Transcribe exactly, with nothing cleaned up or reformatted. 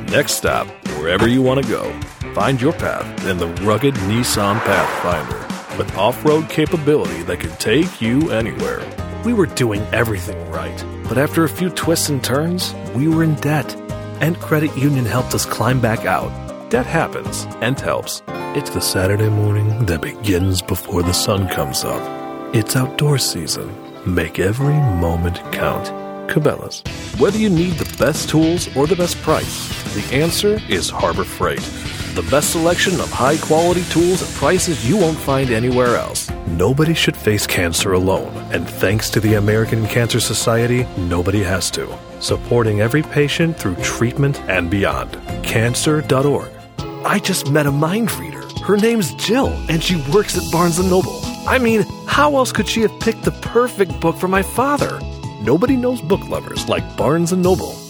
Next stop, wherever you want to go. Find your path in the rugged Nissan Pathfinder with off-road capability that can take you anywhere. We were doing everything right, but after a few twists and turns, we were in debt. Ent Credit Union helped us climb back out. Debt happens. Ent helps. It's the Saturday morning that begins before the sun comes up. It's outdoor season. Make every moment count. Cabela's. Whether you need the best tools or the best price, the answer is Harbor Freight. The best selection of high-quality tools at prices you won't find anywhere else. Nobody should face cancer alone, and thanks to the American Cancer Society, nobody has to. Supporting every patient through treatment and beyond. Cancer dot org. I just met a mind reader. Her name's Jill, and she works at Barnes and Noble. I mean, how else could she have picked the perfect book for my father? Nobody knows book lovers like Barnes and Noble.